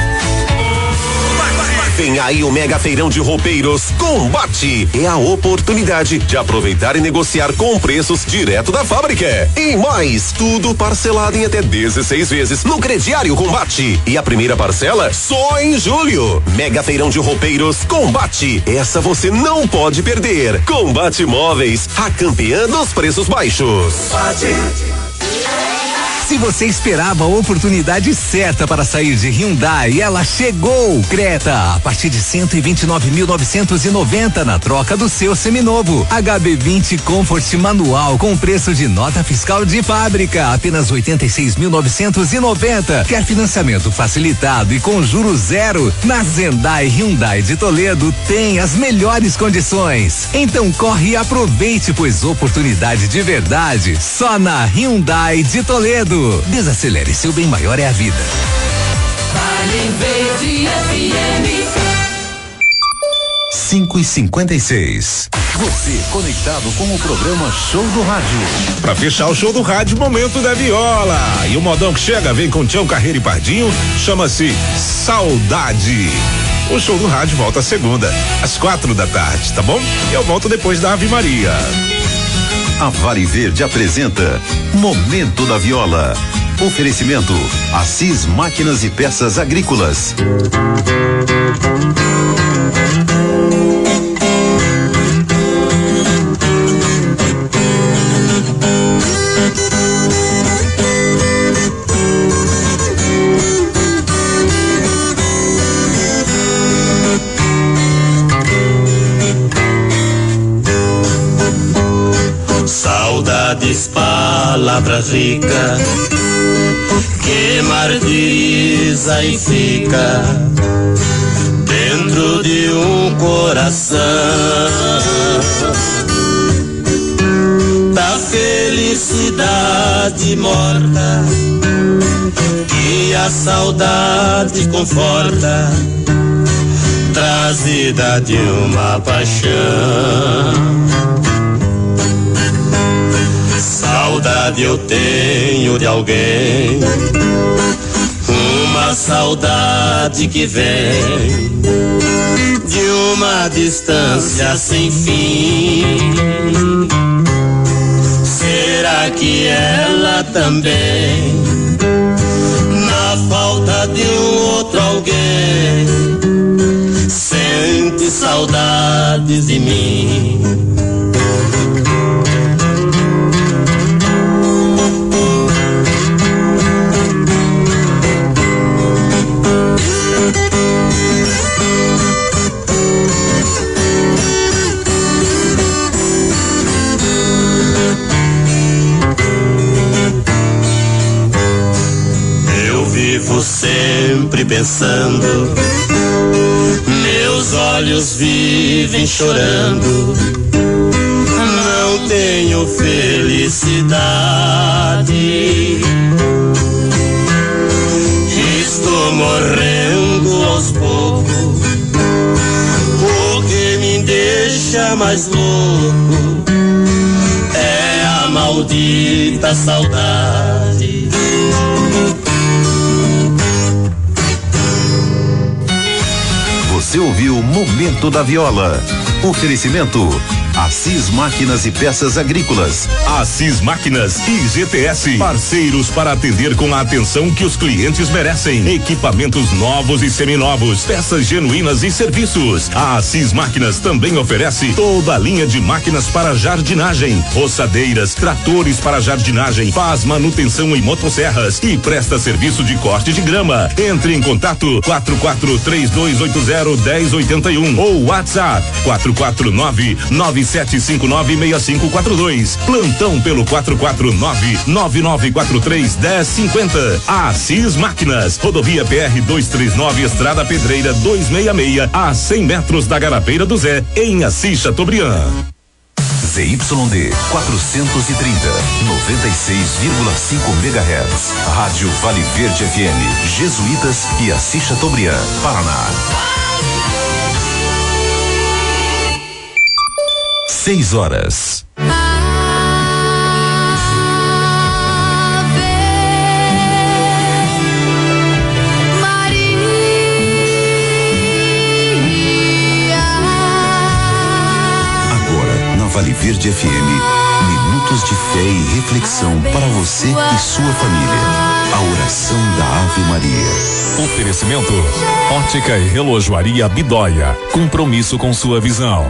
Vem aí o Mega Feirão de Roupeiros Combate. É a oportunidade de aproveitar e negociar com preços direto da fábrica. E mais, tudo parcelado em até dezesseis vezes no crediário Combate. E a primeira parcela só em julho. Mega Feirão de Roupeiros Combate. Essa você não pode perder. Combate Móveis, a campeã dos preços baixos. Combate. Se você esperava a oportunidade certa para sair de Hyundai, ela chegou! Creta, a partir de cento e vinte e nove mil novecentos e noventa na troca do seu seminovo. H B vinte Comfort manual com preço de nota fiscal de fábrica, apenas oitenta e seis mil novecentos e noventa. Quer financiamento facilitado e com juros zero? Na Zendai Hyundai de Toledo tem as melhores condições. Então corre e aproveite, pois oportunidade de verdade só na Hyundai de Toledo. Desacelere, seu bem maior é a vida. Vale Verde F M. cinco e cinquenta e seis. Você conectado com o programa Show do Rádio. Pra fechar o Show do Rádio, momento da viola. E o modão que chega vem com Tião Carreira e Pardinho, chama-se Saudade. O Show do Rádio volta segunda, às quatro da tarde, tá bom? Eu volto depois da Ave Maria. A Vale Verde apresenta Momento da Viola. Oferecimento Assis Máquinas e Peças Agrícolas. Saudades, palavra rica que martiriza e fica dentro de um coração. Da felicidade morta que a saudade conforta, trazida de uma paixão. Saudade eu tenho de alguém, uma saudade que vem de uma distância sem fim. Será que ela também, na falta de um outro alguém, sente saudades de mim? Sempre pensando, meus olhos vivem chorando, não tenho felicidade, estou morrendo aos poucos, o que me deixa mais louco é a maldita saudade. Você ouviu Momento da Viola. Oferecimento Assis Máquinas e Peças Agrícolas. Assis Máquinas e G T S, parceiros para atender com a atenção que os clientes merecem. Equipamentos novos e seminovos, peças genuínas e serviços. A Assis Máquinas também oferece toda a linha de máquinas para jardinagem, roçadeiras, tratores para jardinagem, faz manutenção em motosserras e presta serviço de corte de grama. Entre em contato quatro quatro três dois oito zero um zero oito um ou WhatsApp quatro quatro nove nove sete cinco nove seis cinco quatro dois. Plantão pelo quatro quatro nove nove nove quatro três um zero cinco zero. Assis Máquinas, rodovia P R duzentos e trinta e nove, Estrada Pedreira duzentos e sessenta e seis, a cem metros da Garapeira do Zé, em Assis Chateaubriand. Z Y D quatrocentos e trinta, noventa e seis vírgula cinco megahertz. Rádio Vale Verde F M, Jesuítas e Assis Chateaubriand, Paraná. Seis horas. Vale Verde F M, minutos de fé e reflexão para você e sua família. A oração da Ave Maria. Oferecimento: Ótica e Relojoaria Bidóia. Compromisso com sua visão.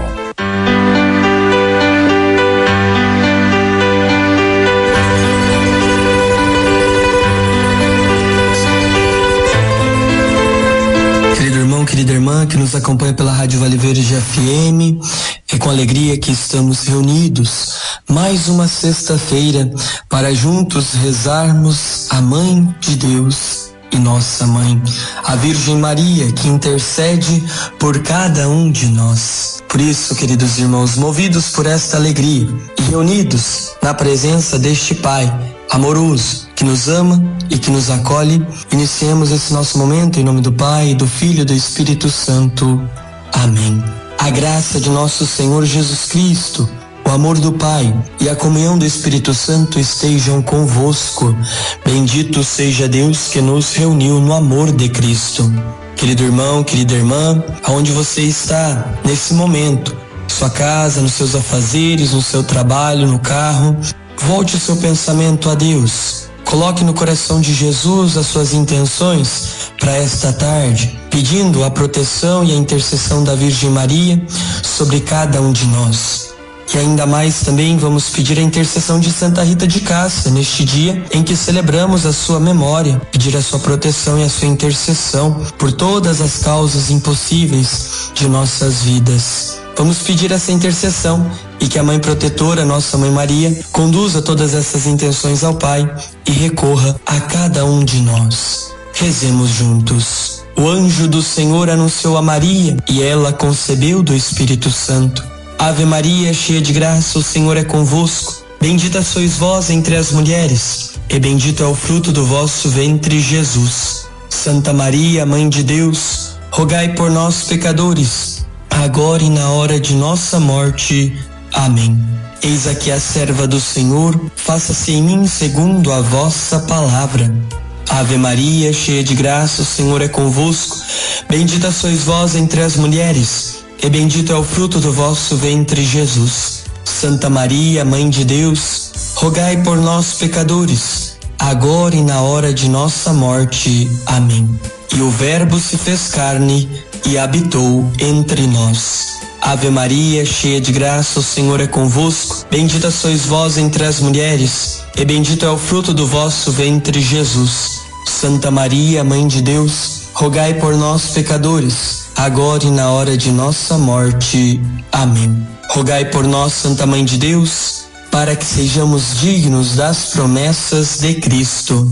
Querida irmã que nos acompanha pela Rádio Vale Verde F M, é com alegria que estamos reunidos mais uma sexta-feira para juntos rezarmos a Mãe de Deus e nossa Mãe, a Virgem Maria, que intercede por cada um de nós. Por isso, queridos irmãos, movidos por esta alegria e reunidos na presença deste Pai amoroso, que nos ama e que nos acolhe, iniciemos esse nosso momento em nome do Pai, do Filho e do Espírito Santo. Amém. A graça de nosso Senhor Jesus Cristo, o amor do Pai e a comunhão do Espírito Santo estejam convosco. Bendito seja Deus que nos reuniu no amor de Cristo. Querido irmão, querida irmã, aonde você está nesse momento, sua casa, nos seus afazeres, no seu trabalho, no carro, volte o seu pensamento a Deus. Coloque no coração de Jesus as suas intenções para esta tarde, pedindo a proteção e a intercessão da Virgem Maria sobre cada um de nós. E ainda mais também vamos pedir a intercessão de Santa Rita de Cássia neste dia em que celebramos a sua memória, pedir a sua proteção e a sua intercessão por todas as causas impossíveis de nossas vidas. Vamos pedir essa intercessão e que a Mãe Protetora, nossa Mãe Maria, conduza todas essas intenções ao Pai e recorra a cada um de nós. Rezemos juntos. O anjo do Senhor anunciou a Maria e ela concebeu do Espírito Santo. Ave Maria, cheia de graça, o Senhor é convosco. Bendita sois vós entre as mulheres, e bendito é o fruto do vosso ventre, Jesus. Santa Maria, Mãe de Deus, rogai por nós, pecadores, agora e na hora de nossa morte. Amém. Eis aqui a serva do Senhor, faça-se em mim segundo a vossa palavra. Ave Maria, cheia de graça, o Senhor é convosco. Bendita sois vós entre as mulheres, e bendito é o fruto do vosso ventre, Jesus. Santa Maria, Mãe de Deus, rogai por nós, pecadores, agora e na hora de nossa morte. Amém. E o Verbo se fez carne e habitou entre nós. Ave Maria, cheia de graça, o Senhor é convosco. Bendita sois vós entre as mulheres, e bendito é o fruto do vosso ventre, Jesus. Santa Maria, Mãe de Deus, rogai por nós, pecadores, agora e na hora de nossa morte. Amém. Rogai por nós, Santa Mãe de Deus, para que sejamos dignos das promessas de Cristo.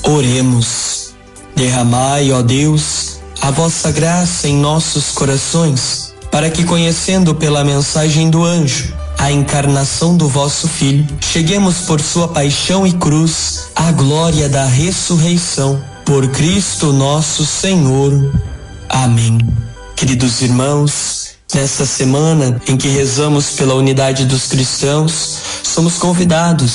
Oremos. Derramai, ó Deus, a vossa graça em nossos corações, para que, conhecendo pela mensagem do anjo a encarnação do vosso Filho, cheguemos por sua paixão e cruz à glória da ressurreição. Por Cristo nosso Senhor. Amém. Queridos irmãos, nesta semana em que rezamos pela unidade dos cristãos, somos convidados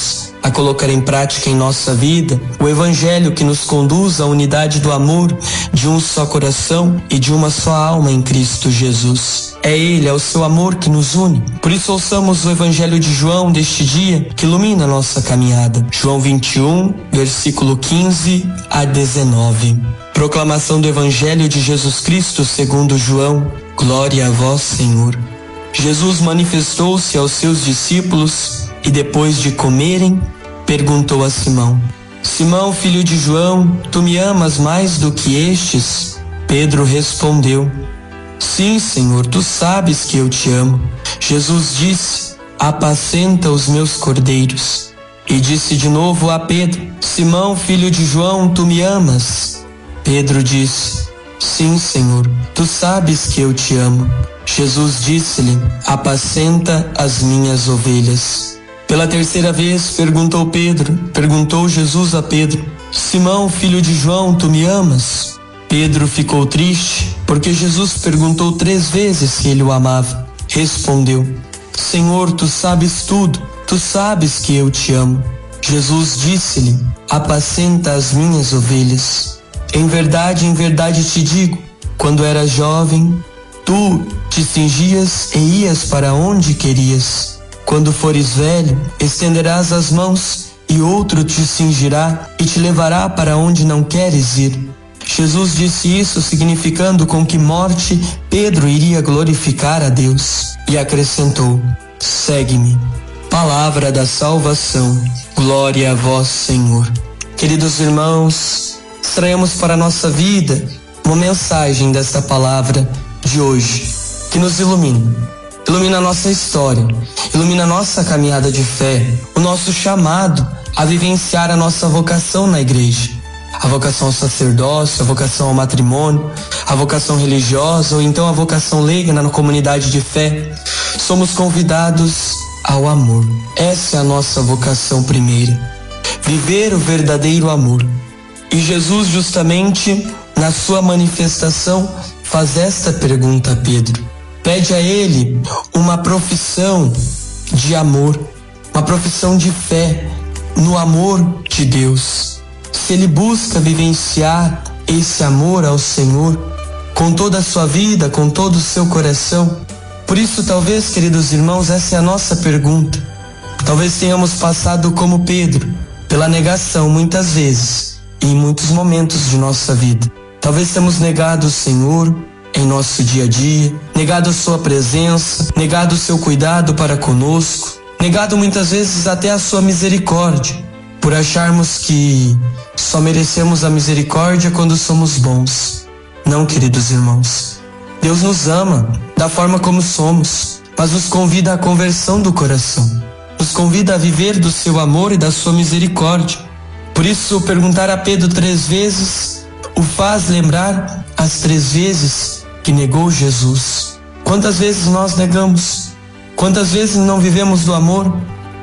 a colocar em prática em nossa vida o evangelho que nos conduz à unidade do amor, de um só coração e de uma só alma em Cristo Jesus. É Ele, é o seu amor que nos une. Por isso ouçamos o evangelho de João deste dia, que ilumina a nossa caminhada. João vinte e um, versículo quinze a dezenove. Proclamação do evangelho de Jesus Cristo segundo João. Glória a vós, Senhor. Jesus manifestou-se aos seus discípulos e depois de comerem, perguntou a Simão: Simão, filho de João, tu me amas mais do que estes? Pedro respondeu: Sim, Senhor, tu sabes que eu te amo. Jesus disse: Apacenta os meus cordeiros. E disse de novo a Pedro: Simão, filho de João, tu me amas? Pedro disse: Sim, Senhor, tu sabes que eu te amo. Jesus disse-lhe: Apacenta as minhas ovelhas. Pela terceira vez perguntou Pedro, perguntou Jesus a Pedro: Simão, filho de João, tu me amas? Pedro ficou triste, porque Jesus perguntou três vezes se ele o amava. Respondeu: Senhor, tu sabes tudo, tu sabes que eu te amo. Jesus disse-lhe: Apacenta as minhas ovelhas. Em verdade, em verdade te digo, quando eras jovem, tu te cingias e ias para onde querias. Quando fores velho, estenderás as mãos e outro te cingirá e te levará para onde não queres ir. Jesus disse isso significando com que morte Pedro iria glorificar a Deus. E acrescentou: Segue-me. Palavra da salvação. Glória a vós, Senhor. Queridos irmãos, extraímos para a nossa vida uma mensagem desta palavra de hoje, que nos ilumina. Ilumina a nossa história, ilumina a nossa caminhada de fé, o nosso chamado a vivenciar a nossa vocação na igreja. A vocação ao sacerdócio, a vocação ao matrimônio, a vocação religiosa ou então a vocação leiga na comunidade de fé. Somos convidados ao amor. Essa é a nossa vocação primeira. Viver o verdadeiro amor. E Jesus, justamente na sua manifestação, faz esta pergunta a Pedro. Pede a ele uma profissão de amor, uma profissão de fé no amor de Deus. Se ele busca vivenciar esse amor ao Senhor com toda a sua vida, com todo o seu coração. Por isso, talvez, queridos irmãos, essa é a nossa pergunta. Talvez tenhamos passado como Pedro, pela negação muitas vezes e em muitos momentos de nossa vida. Talvez tenhamos negado o Senhor em nosso dia a dia, negado a sua presença, negado o seu cuidado para conosco, negado muitas vezes até a sua misericórdia, por acharmos que só merecemos a misericórdia quando somos bons. Não, queridos irmãos. Deus nos ama da forma como somos, mas nos convida à conversão do coração. Nos convida a viver do seu amor e da sua misericórdia. Por isso, perguntar a Pedro três vezes o faz lembrar as três vezes que negou Jesus. Quantas vezes nós negamos? Quantas vezes não vivemos do amor?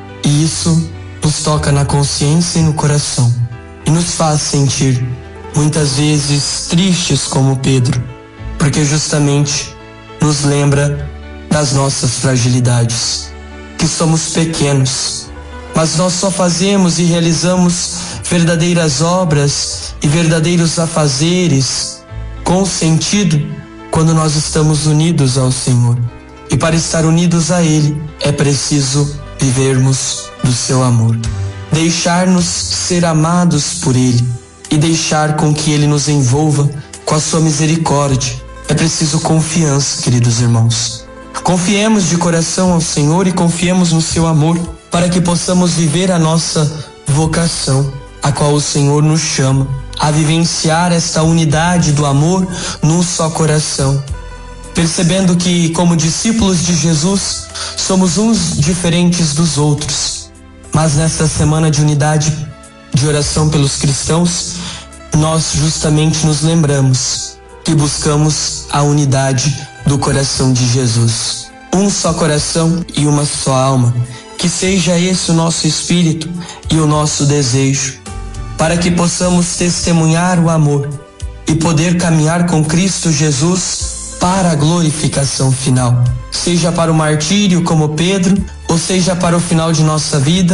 E isso nos toca na consciência e no coração. E nos faz sentir, muitas vezes, tristes como Pedro, porque justamente nos lembra das nossas fragilidades, que somos pequenos, mas nós só fazemos e realizamos verdadeiras obras e verdadeiros afazeres com sentido quando nós estamos unidos ao Senhor. E para estar unidos a Ele é preciso vivermos do seu amor, deixar-nos ser amados por Ele e deixar com que Ele nos envolva com a sua misericórdia. É preciso confiança, queridos irmãos. Confiemos de coração ao Senhor e confiemos no seu amor para que possamos viver a nossa vocação, a qual o Senhor nos chama a vivenciar esta unidade do amor num só coração, percebendo que, como discípulos de Jesus, somos uns diferentes dos outros. Mas nesta semana de unidade, de oração pelos cristãos, nós justamente nos lembramos que buscamos a unidade do coração de Jesus. Um só coração e uma só alma. Que seja esse o nosso espírito e o nosso desejo, para que possamos testemunhar o amor e poder caminhar com Cristo Jesus para a glorificação final. Seja para o martírio como Pedro, ou seja para o final de nossa vida,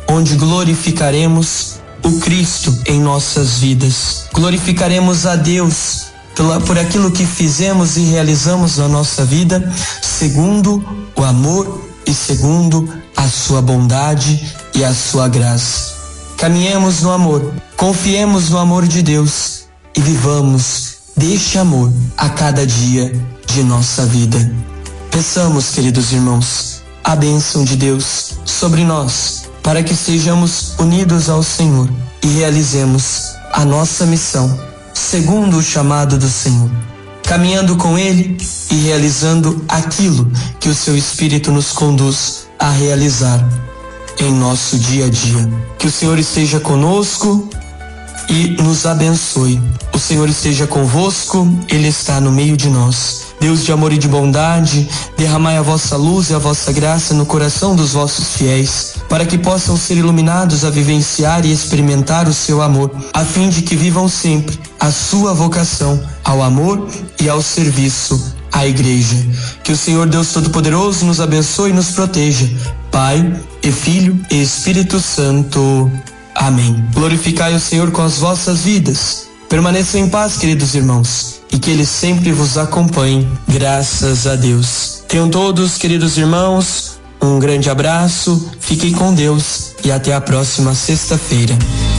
onde glorificaremos o Cristo em nossas vidas. Glorificaremos a Deus pela, por aquilo que fizemos e realizamos na nossa vida, segundo o amor e segundo a sua bondade e a sua graça. Caminhemos no amor, confiemos no amor de Deus e vivamos deste amor a cada dia de nossa vida. Peçamos, queridos irmãos, a bênção de Deus sobre nós, para que sejamos unidos ao Senhor e realizemos a nossa missão, segundo o chamado do Senhor, caminhando com Ele e realizando aquilo que o Seu Espírito nos conduz a realizar em nosso dia a dia. Que o Senhor esteja conosco e nos abençoe. O Senhor esteja convosco, Ele está no meio de nós. Deus de amor e de bondade, derramai a vossa luz e a vossa graça no coração dos vossos fiéis, para que possam ser iluminados a vivenciar e experimentar o seu amor, a fim de que vivam sempre a sua vocação ao amor e ao serviço à Igreja. Que o Senhor Deus Todo-Poderoso nos abençoe e nos proteja, Pai e Filho e Espírito Santo. Amém. Glorificai o Senhor com as vossas vidas. Permaneçam em paz, queridos irmãos, e que Ele sempre vos acompanhe, graças a Deus. Tenham todos, queridos irmãos, um grande abraço, fiquem com Deus e até a próxima sexta-feira.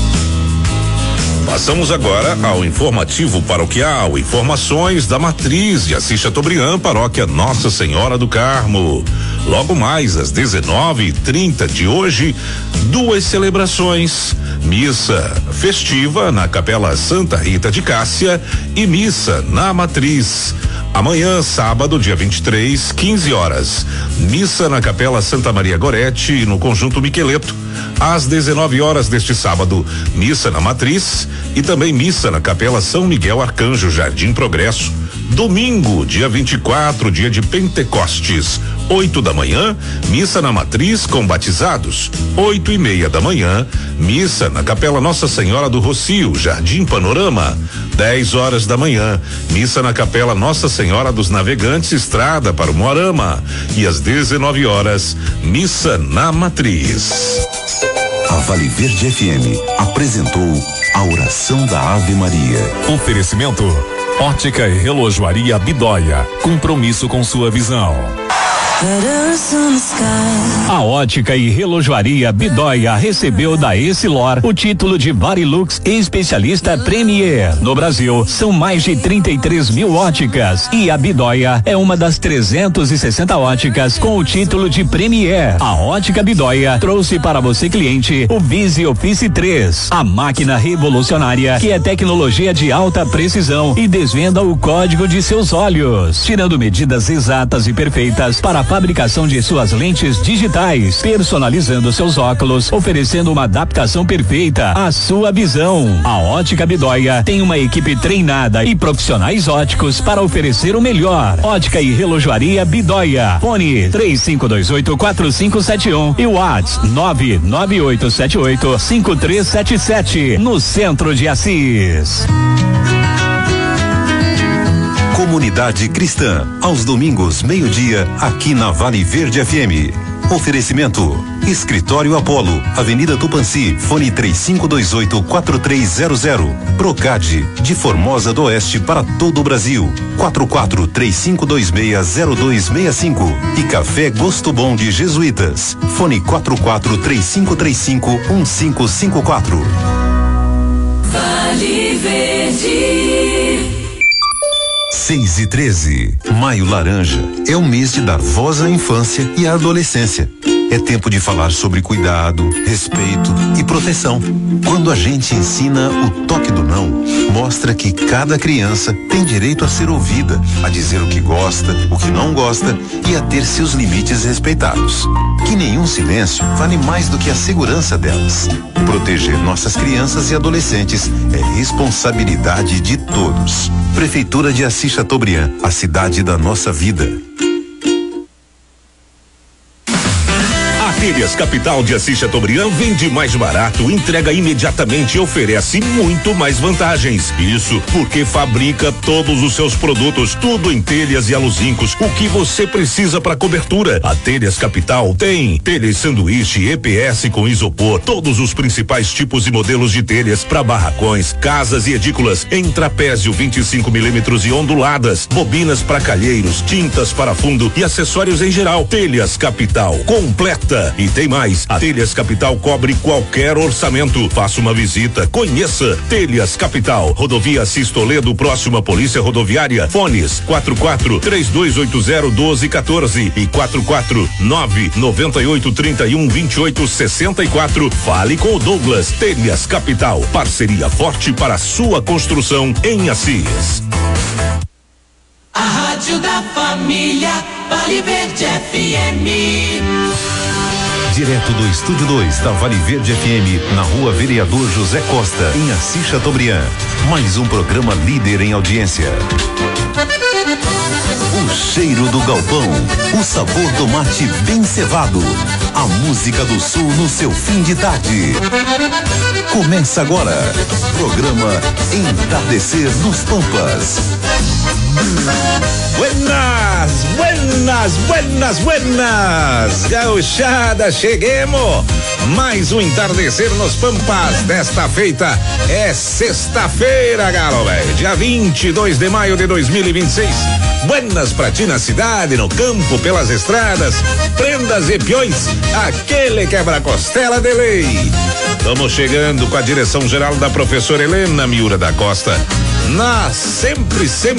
Passamos agora ao informativo paroquial, informações da Matriz de Assis Chateaubriand, paróquia Nossa Senhora do Carmo. Logo mais às dezenove e trinta de hoje, duas celebrações: missa festiva na Capela Santa Rita de Cássia e missa na Matriz. Amanhã, sábado, dia vinte e três, quinze horas, missa na Capela Santa Maria Gorete no Conjunto Miqueleto. Às dezenove horas deste sábado, missa na Matriz e também missa na Capela São Miguel Arcanjo, Jardim Progresso. Domingo, dia vinte e quatro, dia de Pentecostes, oito da manhã, missa na Matriz com batizados. Oito e meia da manhã, missa na Capela Nossa Senhora do Rocio, Jardim Panorama. Dez horas da manhã, missa na Capela Nossa Senhora dos Navegantes, Estrada para o Moarama. E às dezenove horas, missa na Matriz. A Vale Verde F M apresentou a oração da Ave Maria. Oferecimento: Ótica e Relojoaria Bidóia. Compromisso com sua visão. A Ótica e Relojoaria Bidóia recebeu da Essilor o título de Varilux Especialista Premier. No Brasil, são mais de trinta e três mil óticas e a Bidóia é uma das trezentas e sessenta óticas com o título de Premier. A Ótica Bidóia trouxe para você, cliente, o Visi Office três, a máquina revolucionária que é tecnologia de alta precisão e desvenda o código de seus olhos, tirando medidas exatas e perfeitas para a fabricação de suas lentes digitais, personalizando seus óculos, oferecendo uma adaptação perfeita à sua visão. A Ótica Bidóia tem uma equipe treinada e profissionais óticos para oferecer o melhor. Ótica e Relojoaria Bidóia. Fone três cinco dois oito quatro cinco sete um e WhatsApp nove nove oito sete oito cinco três sete sete, no centro de Assis. Comunidade Cristã, aos domingos, meio-dia, aqui na Vale Verde F M. Oferecimento: Escritório Apolo, Avenida Tupanci, fone três cinco dois oito quatro três zero zero. Procad, de Formosa do Oeste para todo o Brasil, quatro quatro três cinco dois seis zero dois seis cinco. E Café Gosto Bom de Jesuítas, fone quatro quatro três cinco três cinco um cinco cinco quatro. Vale Verde. seis e treze. Maio Laranja é o mês de dar voz à infância e à adolescência. É tempo de falar sobre cuidado, respeito e proteção. Quando a gente ensina o toque do não, mostra que cada criança tem direito a ser ouvida, a dizer o que gosta, o que não gosta e a ter seus limites respeitados. Que nenhum silêncio vale mais do que a segurança delas. Proteger nossas crianças e adolescentes é responsabilidade de todos. Prefeitura de Assis Chateaubriand, a cidade da nossa vida. A Telhas Capital de Assis Chateaubriand vende mais barato, entrega imediatamente e oferece muito mais vantagens. Isso porque fabrica todos os seus produtos, tudo em telhas e aluzincos, o que você precisa para cobertura. A Telhas Capital tem telhas sanduíche, E P S com isopor, todos os principais tipos e modelos de telhas para barracões, casas e edículas em trapézio vinte e cinco milímetros e onduladas, bobinas para calheiros, tintas para fundo e acessórios em geral. Telhas Capital, completa. E tem mais, a Telhas Capital cobre qualquer orçamento. Faça uma visita, conheça Telhas Capital, Rodovia Assis Toledo, próxima à Polícia Rodoviária. Fones quatro quatro três dois oito zero um dois um quatro e quatro quatro nove nove oito três um vinte e oito sessenta e quatro. Fale com o Douglas. Telhas Capital, parceria forte para a sua construção em Assis. A Rádio da Família, Vale Verde F M. Direto do Estúdio dois da Vale Verde F M, na Rua Vereador José Costa, em Assis Chateaubriand. Mais um programa líder em audiência. O cheiro do galpão, o sabor do mate bem cevado, a música do sul no seu fim de tarde. Começa agora, programa Entardecer nos Pampas. Buenas, buenas, buenas, buenas, gauchada, cheguemos. Mais um Entardecer nos Pampas desta feita é sexta-feira, galo, velho, dia vinte e dois de maio de dois mil e vinte e seis. Buenas pra ti na cidade, no campo, pelas estradas, prendas e peões, aquele quebra-costela de lei. Estamos chegando com a direção geral da professora Helena Miura da Costa, na sempre, sempre